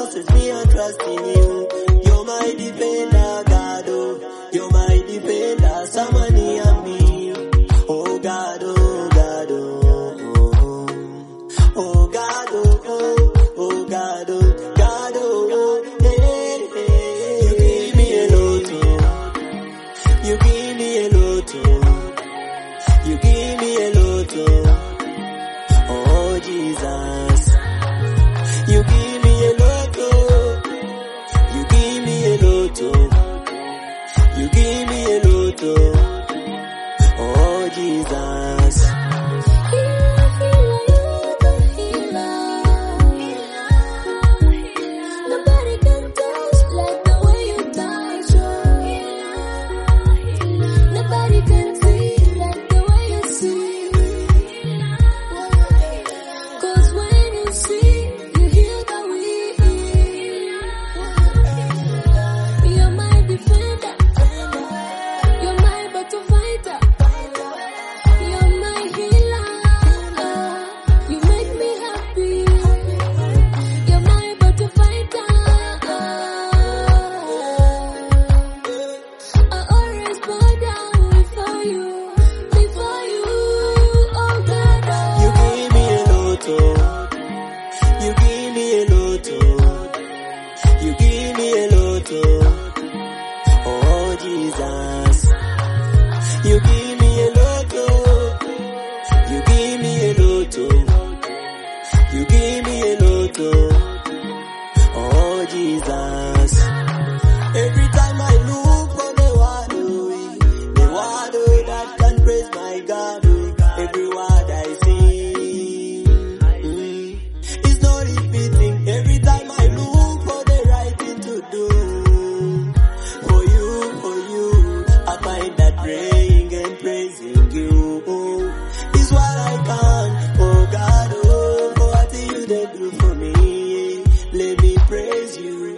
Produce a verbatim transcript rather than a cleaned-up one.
says me I trust in you. You're my defender, God, oh. You're my defender, someone near me. Oh God, oh God, oh, oh, oh God, oh, oh, oh God, oh, God, oh, oh, hey, hey. You give me a lot, you give me a lot, you give me a lot, oh Jesus. You give me a lot, you give me a lot, you give me a lot, oh Jesus. Nobody can touch like the way you touch. Nobody can see like the way you see. Cause when you see, you heal the weak. You're my defender. You're my battle fighter. You're my healer. You make me happy. You're my battle fighter. I always bow down before you, before you, oh God. You give me a lot, you give me a lot, you give me a lot, oh Jesus. You give me a lot, you give me a lot, you give me a lot, oh Jesus. Every time I look for the one, the one that can praise my God, every word I sing, mm, it's not repeating. Every time I look for the right thing to do, for you, for you, I find that praying and praising you is what I can. Oh God, oh, for what you did do for me, let me praise you.